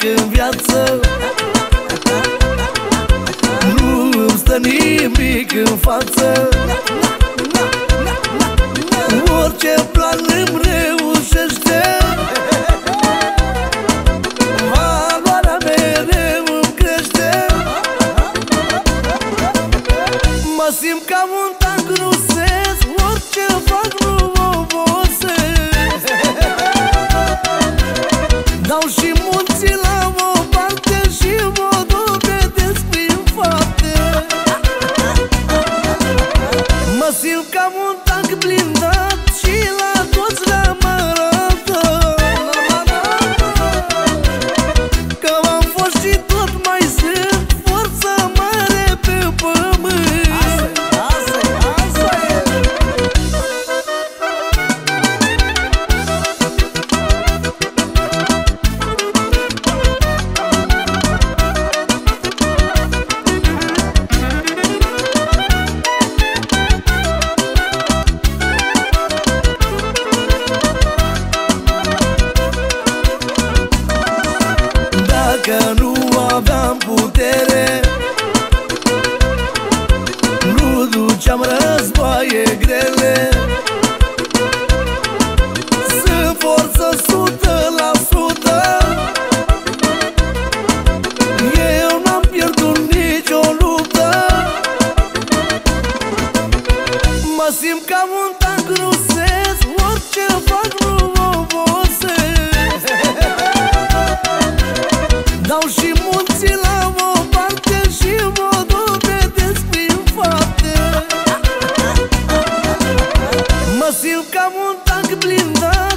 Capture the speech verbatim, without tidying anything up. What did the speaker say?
în viață, nu îmi stă nimic în față. Orice plan îmi reușește, valoarea mereu îmi crește. Mă simt ca un tank rusesc, orice fac nu obosesc. Dau și munții la o parte și mă dovedesc prin fapte. Mă simt ca un tank blindat și la toți le-am arătat că am fost și tot mai sunt forța mare pe pământ. Dacă nu aveam putere, nu duceam războaie grele. Sunt forță sută la sută, eu n-am pierdut nicio luptă. Mă simt ca un tank rusesc, orice fac nu obosesc. Dau și munții la o parte și mă dovedesc prin fapte. Mă simt ca un tank blindat